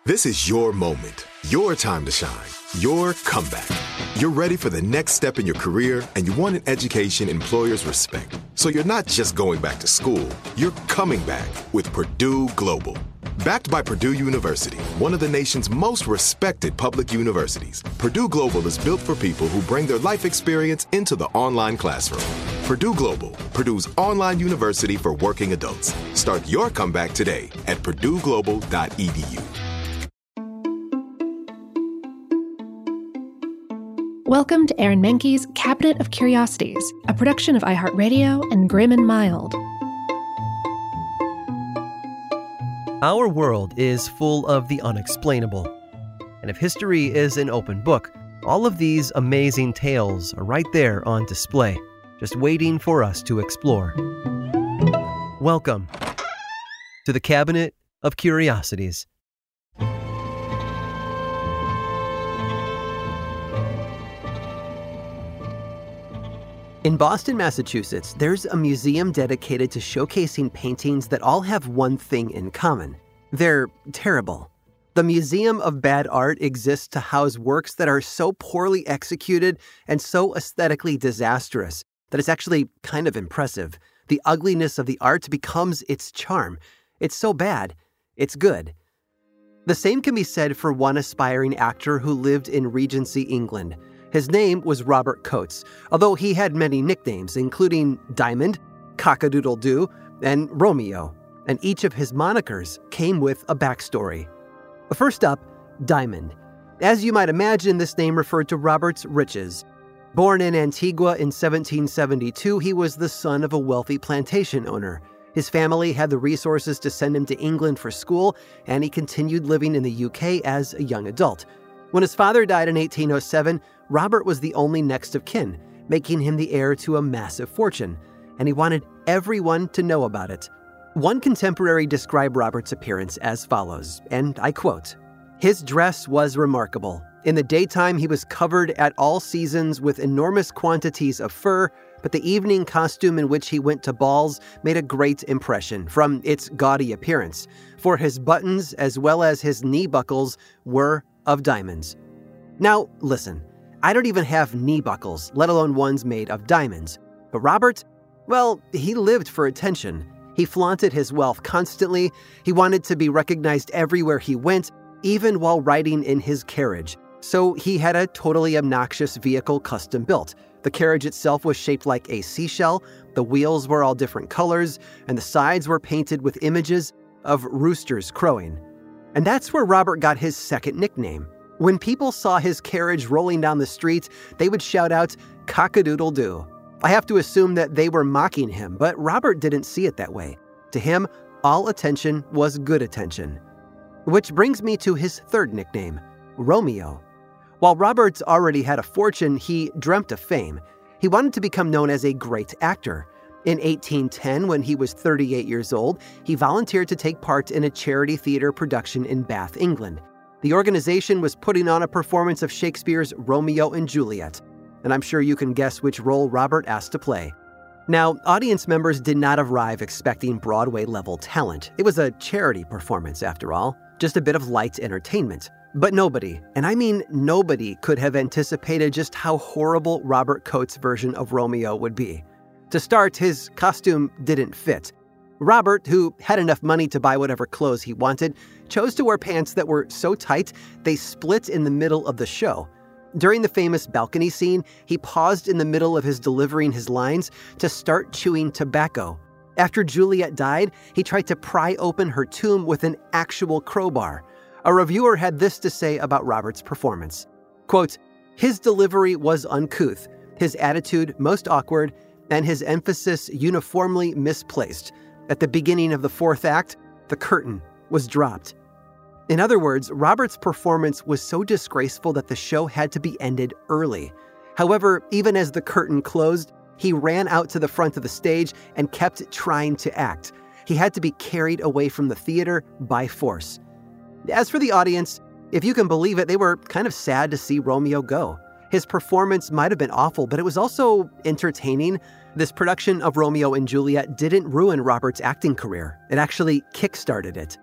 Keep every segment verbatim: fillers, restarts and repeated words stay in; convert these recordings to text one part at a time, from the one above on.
This is your moment, your time to shine, your comeback. You're ready for the next step in your career, and you want an education employers respect. So you're not just going back to school, you're coming back with Purdue Global. Backed by Purdue University, one of the nation's most respected public universities, Purdue Global is built for people who bring their life experience into the online classroom. Purdue Global, Purdue's online university for working adults. Start your comeback today at purdue global dot e d u. Welcome to Aaron Mahnke's Cabinet of Curiosities, a production of iHeartRadio and Grim and Mild. Our world is full of the unexplainable. And if history is an open book, all of these amazing tales are right there on display, just waiting for us to explore. Welcome to the Cabinet of Curiosities. In Boston, Massachusetts, there's a museum dedicated to showcasing paintings that all have one thing in common. They're terrible. The Museum of Bad Art exists to house works that are so poorly executed and so aesthetically disastrous that it's actually kind of impressive. The ugliness of the art becomes its charm. It's so bad, it's good. The same can be said for one aspiring actor who lived in Regency, England. His name was Robert Coates, although he had many nicknames, including Diamond, Cock-a-doodle-doo, and Romeo, and each of his monikers came with a backstory. First up, Diamond. As you might imagine, this name referred to Robert's riches. Born in Antigua in seventeen seventy-two, he was the son of a wealthy plantation owner. His family had the resources to send him to England for school, and he continued living in the U K as a young adult. When his father died in eighteen oh seven, Robert was the only next of kin, making him the heir to a massive fortune, and he wanted everyone to know about it. One contemporary described Robert's appearance as follows, and I quote, "His dress was remarkable. In the daytime, he was covered at all seasons with enormous quantities of fur, but the evening costume in which he went to balls made a great impression from its gaudy appearance, for his buttons as well as his knee buckles were of diamonds." Now, listen. I don't even have knee buckles, let alone ones made of diamonds. But Robert, well, he lived for attention. He flaunted his wealth constantly. He wanted to be recognized everywhere he went, even while riding in his carriage. So he had a totally obnoxious vehicle custom built. The carriage itself was shaped like a seashell, the wheels were all different colors, and the sides were painted with images of roosters crowing. And that's where Robert got his second nickname. When people saw his carriage rolling down the street, they would shout out, "Cock-a-doodle-doo." I have to assume that they were mocking him, but Robert didn't see it that way. To him, all attention was good attention. Which brings me to his third nickname, Romeo. While Robert already had a fortune, he dreamt of fame. He wanted to become known as a great actor. In eighteen ten, when he was thirty-eight years old, he volunteered to take part in a charity theater production in Bath, England. The organization was putting on a performance of Shakespeare's Romeo and Juliet, and I'm sure you can guess which role Robert asked to play. Now, audience members did not arrive expecting Broadway-level talent. It was a charity performance, after all, just a bit of light entertainment. But nobody, and I mean nobody, could have anticipated just how horrible Robert Coates' version of Romeo would be. To start, his costume didn't fit. Robert, who had enough money to buy whatever clothes he wanted, chose to wear pants that were so tight they split in the middle of the show. During the famous balcony scene, he paused in the middle of his delivering his lines to start chewing tobacco. After Juliet died, he tried to pry open her tomb with an actual crowbar. A reviewer had this to say about Robert's performance. Quote, "His delivery was uncouth, his attitude most awkward, and his emphasis uniformly misplaced. At the beginning of the fourth act, the curtain was dropped." In other words, Robert's performance was so disgraceful that the show had to be ended early. However, even as the curtain closed, he ran out to the front of the stage and kept trying to act. He had to be carried away from the theater by force. As for the audience, if you can believe it, they were kind of sad to see Romeo go. His performance might have been awful, but it was also entertaining. This production of Romeo and Juliet didn't ruin Robert's acting career. It actually kick-started it.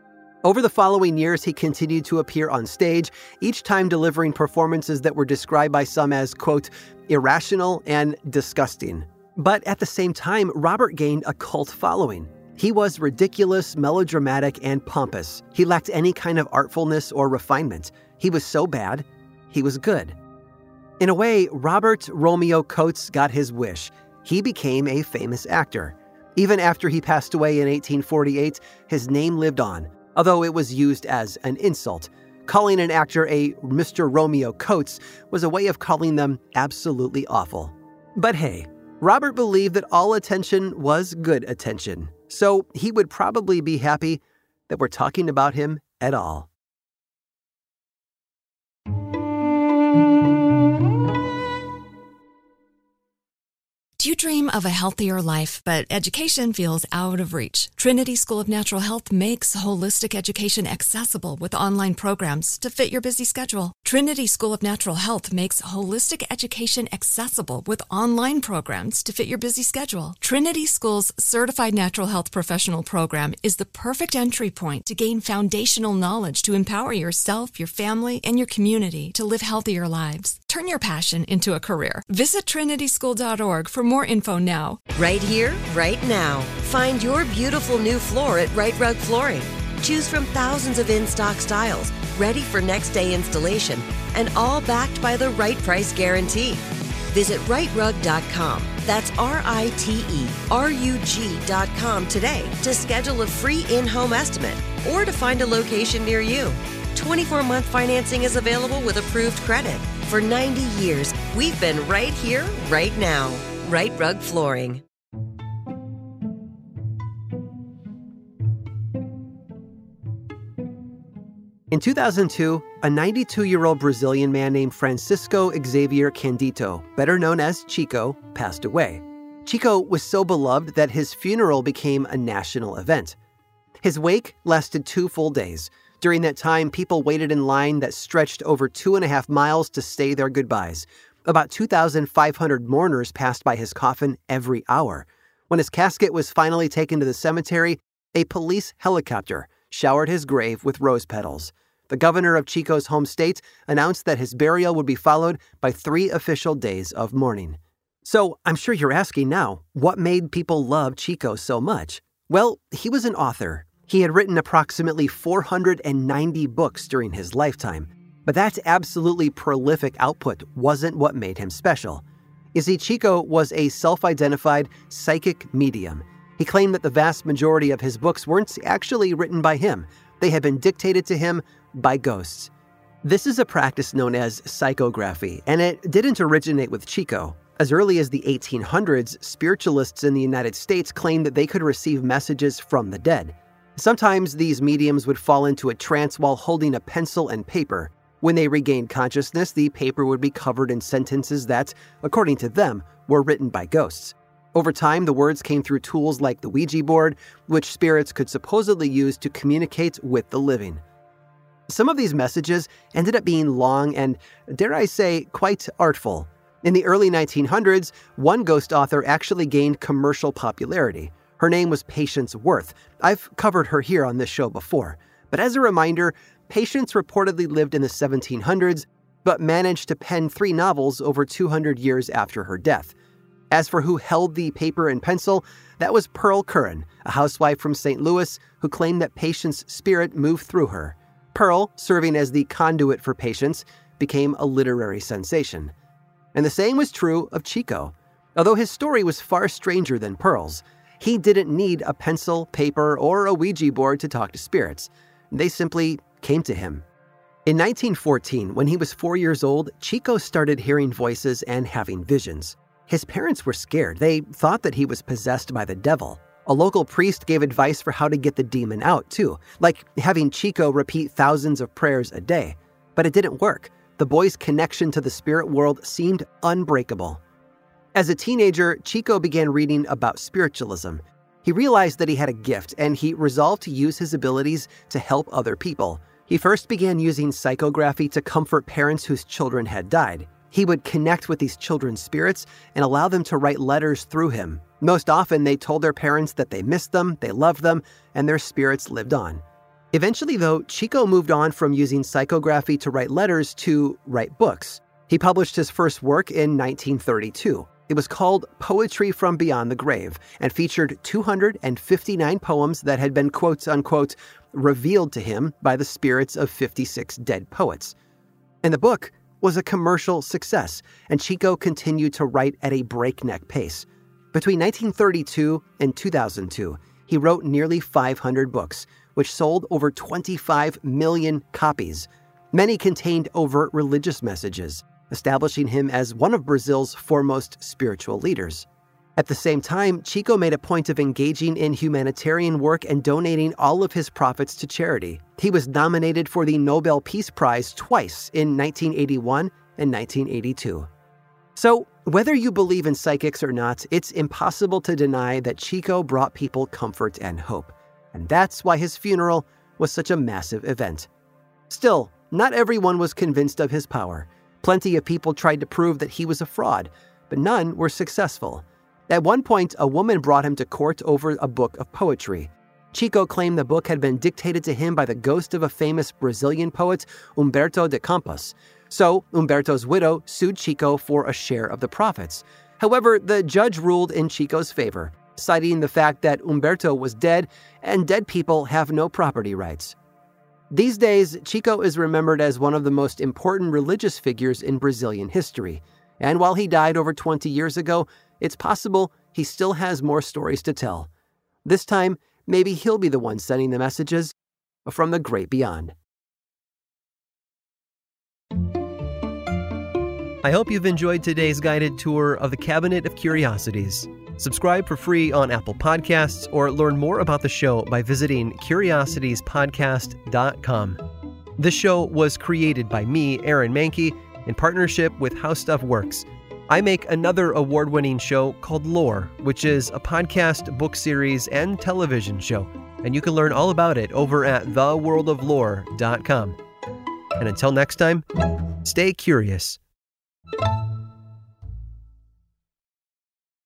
Over the following years, he continued to appear on stage, each time delivering performances that were described by some as, quote, irrational and disgusting. But at the same time, Robert gained a cult following. He was ridiculous, melodramatic, and pompous. He lacked any kind of artfulness or refinement. He was so bad, he was good. In a way, Robert Romeo Coates got his wish. He became a famous actor. Even after he passed away in eighteen forty-eight, his name lived on, although it was used as an insult. Calling an actor a Mister Romeo Coates was a way of calling them absolutely awful. But hey, Robert believed that all attention was good attention, so he would probably be happy that we're talking about him at all. Do you dream of a healthier life, but education feels out of reach? Trinity School of Natural Health makes holistic education accessible with online programs to fit your busy schedule. Trinity School of Natural Health makes holistic education accessible with online programs to fit your busy schedule. Trinity School's Certified Natural Health Professional Program is the perfect entry point to gain foundational knowledge to empower yourself, your family, and your community to live healthier lives. Turn your passion into a career. Visit trinity school dot org for more info now. Right here, right now. Find your beautiful new floor at Right Rug Flooring. Choose from thousands of in-stock styles, ready for next day installation, and all backed by the right price guarantee. Visit right rug dot com. That's R I T E R U G dot com today to schedule a free in-home estimate or to find a location near you. twenty-four month financing is available with approved credit. For ninety years, we've been right here, right now. Right Rug Flooring. In two thousand two, a ninety-two-year-old Brazilian man named Francisco Xavier Candido, better known as Chico, passed away. Chico was so beloved that his funeral became a national event. His wake lasted two full days. During that time, people waited in line that stretched over two and a half miles to say their goodbyes. About two thousand five hundred mourners passed by his coffin every hour. When his casket was finally taken to the cemetery, a police helicopter showered his grave with rose petals. The governor of Chico's home state announced that his burial would be followed by three official days of mourning. So, I'm sure you're asking now, what made people love Chico so much? Well, he was an author. He had written approximately four hundred ninety books during his lifetime, but that absolutely prolific output wasn't what made him special. You see, Chico was a self-identified psychic medium. He claimed that the vast majority of his books weren't actually written by him. They had been dictated to him by ghosts. This is a practice known as psychography, and it didn't originate with Chico. As early as the eighteen hundreds, spiritualists in the United States claimed that they could receive messages from the dead. Sometimes these mediums would fall into a trance while holding a pencil and paper. When they regained consciousness, the paper would be covered in sentences that, according to them, were written by ghosts. Over time, the words came through tools like the Ouija board, which spirits could supposedly use to communicate with the living. Some of these messages ended up being long and, dare I say, quite artful. In the early nineteen hundreds, one ghost author actually gained commercial popularity. Her name was Patience Worth. I've covered her here on this show before. But as a reminder, Patience reportedly lived in the seventeen hundreds, but managed to pen three novels over two hundred years after her death. As for who held the paper and pencil, that was Pearl Curran, a housewife from Saint Louis who claimed that Patience's spirit moved through her. Pearl, serving as the conduit for Patience, became a literary sensation. And the same was true of Chico. Although his story was far stranger than Pearl's, he didn't need a pencil, paper, or a Ouija board to talk to spirits. They simply came to him. In nineteen fourteen, when he was four years old, Chico started hearing voices and having visions. His parents were scared. They thought that he was possessed by the devil. A local priest gave advice for how to get the demon out, too, like having Chico repeat thousands of prayers a day. But it didn't work. The boy's connection to the spirit world seemed unbreakable. As a teenager, Chico began reading about spiritualism. He realized that he had a gift, and he resolved to use his abilities to help other people. He first began using psychography to comfort parents whose children had died. He would connect with these children's spirits and allow them to write letters through him. Most often, they told their parents that they missed them, they loved them, and their spirits lived on. Eventually, though, Chico moved on from using psychography to write letters to write books. He published his first work in nineteen thirty-two. It was called Poetry from Beyond the Grave and featured two hundred fifty-nine poems that had been quote-unquote revealed to him by the spirits of fifty-six dead poets. And the book was a commercial success, and Chico continued to write at a breakneck pace. Between nineteen thirty-two and two thousand two, he wrote nearly five hundred books, which sold over twenty-five million copies. Many contained overt religious messages, establishing him as one of Brazil's foremost spiritual leaders. At the same time, Chico made a point of engaging in humanitarian work and donating all of his profits to charity. He was nominated for the Nobel Peace Prize twice in nineteen eighty-one and nineteen eighty-two. So, whether you believe in psychics or not, it's impossible to deny that Chico brought people comfort and hope. And that's why his funeral was such a massive event. Still, not everyone was convinced of his power. Plenty of people tried to prove that he was a fraud, but none were successful. At one point, a woman brought him to court over a book of poetry. Chico claimed the book had been dictated to him by the ghost of a famous Brazilian poet, Humberto de Campos. So, Humberto's widow sued Chico for a share of the profits. However, the judge ruled in Chico's favor, citing the fact that Humberto was dead and dead people have no property rights. These days, Chico is remembered as one of the most important religious figures in Brazilian history. And while he died over twenty years ago, it's possible he still has more stories to tell. This time, maybe he'll be the one sending the messages from the great beyond. I hope you've enjoyed today's guided tour of the Cabinet of Curiosities. Subscribe for free on Apple Podcasts or learn more about the show by visiting curiosities podcast dot com. This show was created by me, Aaron Mahnke, in partnership with How Stuff Works. I make another award-winning show called Lore, which is a podcast, book series, and television show, and you can learn all about it over at the world of lore dot com. And until next time, stay curious.